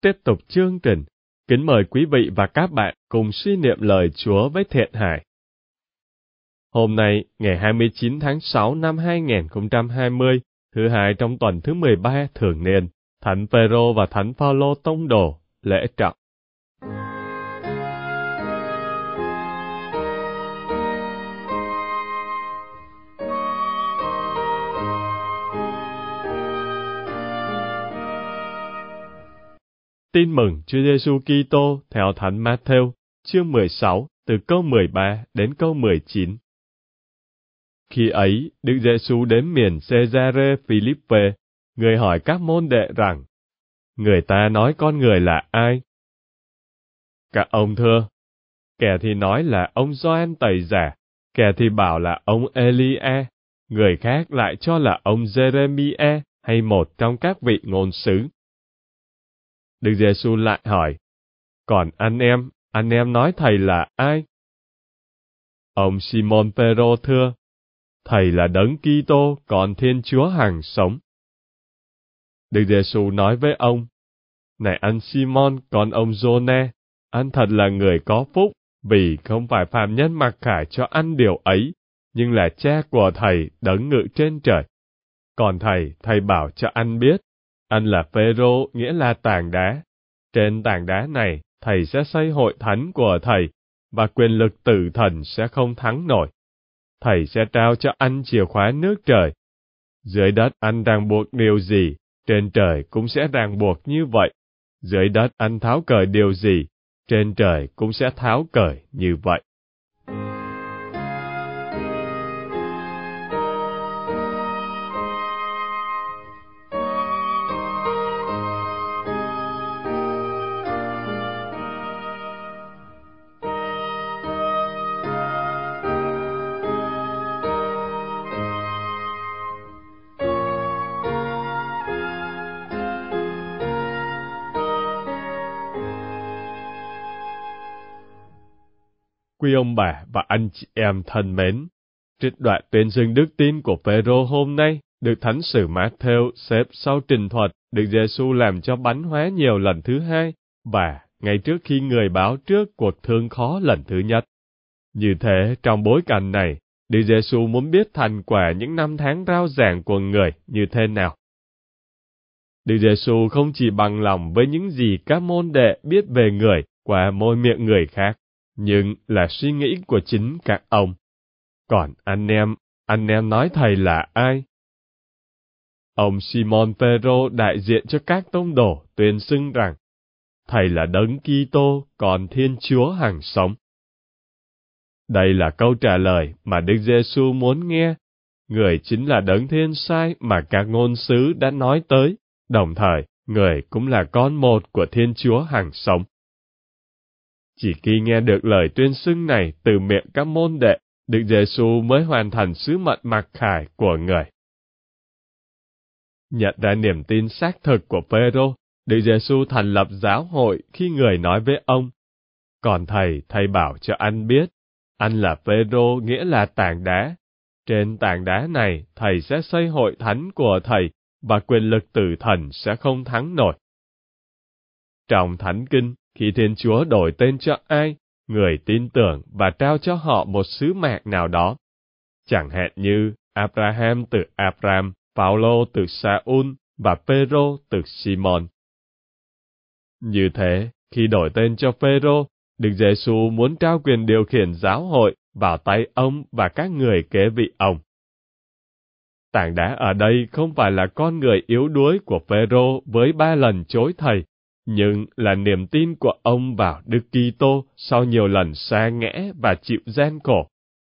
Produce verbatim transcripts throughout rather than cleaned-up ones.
tiếp tục chương trình. Kính mời quý vị và các bạn cùng suy niệm lời Chúa với Thiện Hải. Hôm nay, ngày hai mươi chín tháng sáu năm hai nghìn không trăm hai mươi, thứ hai trong tuần thứ mười ba thường niên, Thánh Phêrô và Thánh Phaolô tông đồ, lễ trọng. Tin mừng Chúa Giêsu Kitô theo Thánh Matthew, chương mười sáu, từ câu mười ba đến câu mười chín. Khi ấy, Đức Giêsu đến miền Cesare Philippe, người hỏi các môn đệ rằng: người ta nói con người là ai? Các ông thưa: kẻ thì nói là ông Gioan Tẩy Giả, kẻ thì bảo là ông Elia, người khác lại cho là ông Jeremia hay một trong các vị ngôn sứ. Đức Giêsu lại hỏi: còn anh em, anh em nói thầy là ai? Ông Simon Phêrô thưa: thầy là Đấng Kitô, con Thiên Chúa hằng sống. Đức Giêsu nói với ông: này anh Simon, con ông Giô-nê, anh thật là người có phúc, vì không phải phàm nhân mặc khải cho ăn điều ấy, nhưng là Cha của thầy Đấng ngự trên trời. Còn thầy, thầy bảo cho anh biết, anh là Phêrô, nghĩa là tảng đá. Trên tảng đá này, thầy sẽ xây hội thánh của thầy, và quyền lực tử thần sẽ không thắng nổi. Thầy sẽ trao cho anh chìa khóa nước trời. Dưới đất anh ràng buộc điều gì, trên trời cũng sẽ ràng buộc như vậy. Dưới đất anh tháo cởi điều gì, trên trời cũng sẽ tháo cởi như vậy. Quý ông bà và anh chị em thân mến, trích đoạn tuyên xưng đức tin của Phêrô hôm nay được Thánh sử Matthew xếp sau trình thuật Đức Giêsu làm cho bánh hóa nhiều lần thứ hai, và ngay trước khi người báo trước cuộc thương khó lần thứ nhất. Như thế, trong bối cảnh này, Đức Giêsu muốn biết thành quả những năm tháng rao giảng của người như thế nào. Đức Giêsu không chỉ bằng lòng với những gì các môn đệ biết về người qua môi miệng người khác, nhưng là suy nghĩ của chính các ông. Còn anh em, anh em nói thầy là ai? Ông Simon Phêrô đại diện cho các tông đồ tuyên xưng rằng thầy là Đấng Kitô, con Thiên Chúa hằng sống. Đây là câu trả lời mà Đức Giêsu muốn nghe. Người chính là Đấng Thiên Sai mà các ngôn sứ đã nói tới, đồng thời người cũng là con một của Thiên Chúa hằng sống. Chỉ khi nghe được lời tuyên xưng này từ miệng các môn đệ, Đức Giêsu mới hoàn thành sứ mệnh mặc khải của người. Nhận ra niềm tin xác thực của Phêrô, Đức Giêsu thành lập giáo hội khi người nói với ông: còn thầy, thầy bảo cho anh biết, anh là Phêrô, nghĩa là tảng đá. Trên tảng đá này, thầy sẽ xây hội thánh của thầy, và quyền lực tử thần sẽ không thắng nổi. Trong Thánh Kinh, khi Thiên Chúa đổi tên cho ai, người tin tưởng và trao cho họ một sứ mạng nào đó. Chẳng hạn như Abraham từ Abram, Phaolô từ Saul và Phêrô từ Simon. Như thế, khi đổi tên cho Phêrô, Đức Giêsu muốn trao quyền điều khiển giáo hội vào tay ông và các người kế vị ông. Tảng đá ở đây không phải là con người yếu đuối của Phêrô với ba lần chối thầy, nhưng là niềm tin của ông vào Đức Kitô sau nhiều lần sa ngã và chịu gian khổ.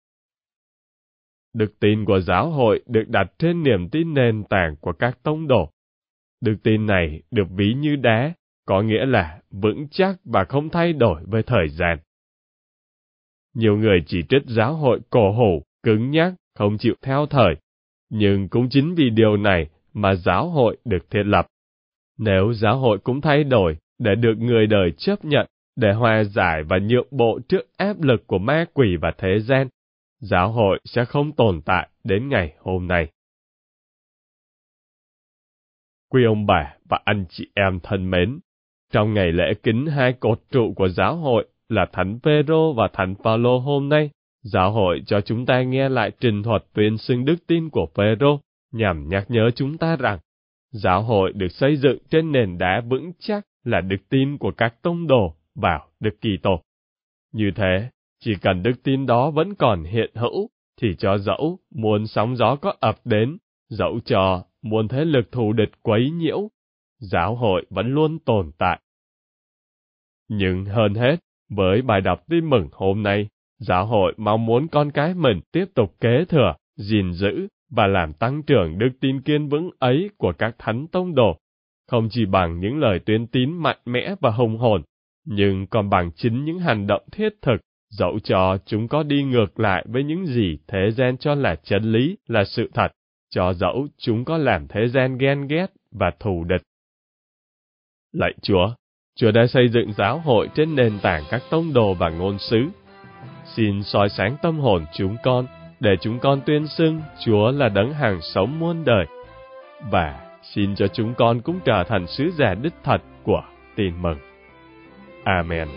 Đức tin của giáo hội được đặt trên niềm tin nền tảng của các tông đồ. Đức tin này được ví như đá, có nghĩa là vững chắc và không thay đổi với thời gian. Nhiều người chỉ trích giáo hội cổ hủ, cứng nhắc, không chịu theo thời, nhưng cũng chính vì điều này mà giáo hội được thiết lập. Nếu giáo hội cũng thay đổi để được người đời chấp nhận, để hòa giải và nhượng bộ trước áp lực của ma quỷ và thế gian, giáo hội sẽ không tồn tại đến ngày hôm nay. Quý ông bà và anh chị em thân mến, Trong ngày lễ kính hai cột trụ của giáo hội là Thánh Phêrô và Thánh Phaolô hôm nay, giáo hội cho chúng ta nghe lại trình thuật tuyên xưng đức tin của Phêrô, nhằm nhắc nhớ chúng ta rằng giáo hội được xây dựng trên nền đá vững chắc là đức tin của các tông đồ vào Đức Kitô. Như thế, chỉ cần đức tin đó vẫn còn hiện hữu, thì cho dẫu muôn sóng gió có ập đến, dẫu cho muôn thế lực thù địch quấy nhiễu, giáo hội vẫn luôn tồn tại. Nhưng hơn hết, với bài đọc tin mừng hôm nay, giáo hội mong muốn con cái mình tiếp tục kế thừa, gìn giữ và làm tăng trưởng đức tin kiên vững ấy của các thánh tông đồ, không chỉ bằng những lời tuyên tín mạnh mẽ và hùng hồn, nhưng còn bằng chính những hành động thiết thực, dẫu cho chúng có đi ngược lại với những gì thế gian cho là chân lý, là sự thật, cho dẫu chúng có làm thế gian ghen ghét và thù địch. Lạy Chúa, Chúa đã xây dựng giáo hội trên nền tảng các tông đồ và ngôn sứ. Xin soi sáng tâm hồn chúng con, để chúng con tuyên xưng Chúa là đấng hàng sống muôn đời. Và xin cho chúng con cũng trở thành sứ giả đích thật của tin mừng. Amen.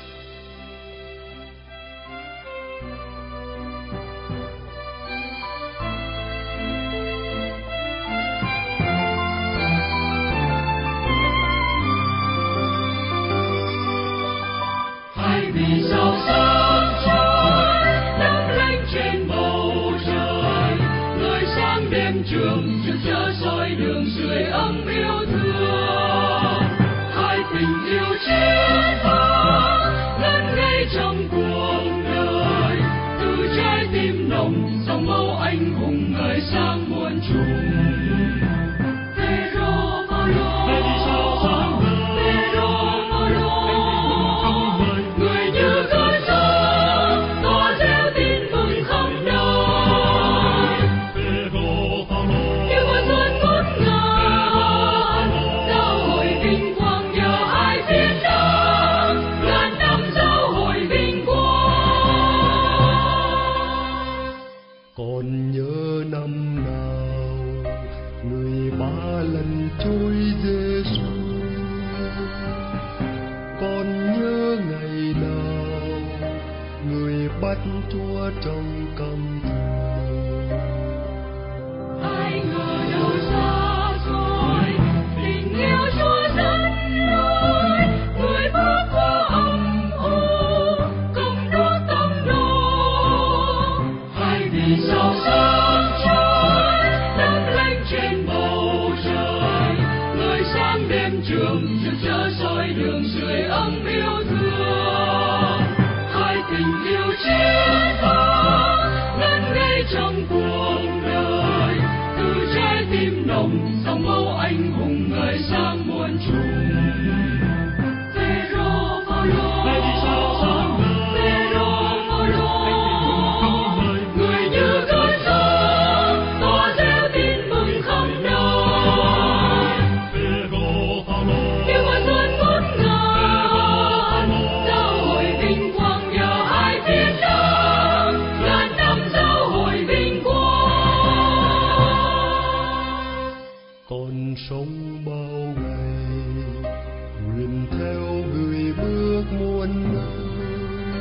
Vì sao sáng soi lấp lánh trên bầu trời, người sáng đêm trường rực rỡ soi đường sưởi ấm yêu thương. Hai tình yêu chiến thắng ngất ngây trong cuộc đời, từ trái tim nồng dòng máu anh hùng ngời sáng muôn trùng. Chúa trong căm thù, ai ngờ đâu xa xôi tình yêu Chúa dẫn lối, người bước qua âm u cùng đuốc tâm đồ. Hay vì sao sáng trói lấp lánh trên bầu trời, người sáng đêm trường rực rỡ soi đường sưởi ấm yêu thương. Hai tình yêu chiến thắng ngất ngây trong cuộc đời, từ trái tim nồng dòng máu anh hùng ngời sáng muôn trùng. Phêrô, Phaolô, Phêrô, Phaolô, người như cơn gió tỏa reo tin mừng khắp nơi. Phêrô, Phaolô, tiếng gọi xuân ngút ngàn, giáo hội vinh quang nhờ hai thiên đàng, ngàn năm giáo hội vinh quang. Còn sống bao ngày nguyện theo người bước muôn nơi,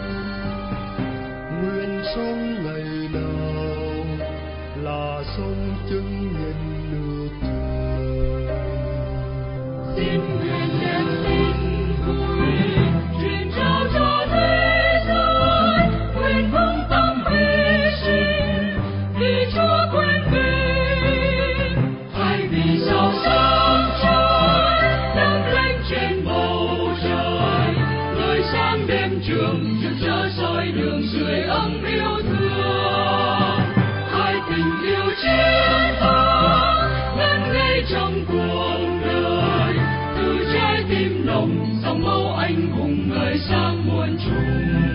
nguyện sống ngày nào là sống chứng nhân nước trời. Xin nguyện đem tin vui truyền trao cho thế gian, nguyện vững tâm hy sinh vì Chúa quyền bình. Hay vì sao sáng trói lấp lánh trên bầu trời, người sáng đêm trường rực rỡ soi đường sưởi ấm yêu thương. Hai tình yêu chiến thắng ngất ngây trong cuộc đời, từ trái tim nồng dòng máu anh hùng ngời sáng muôn trùng.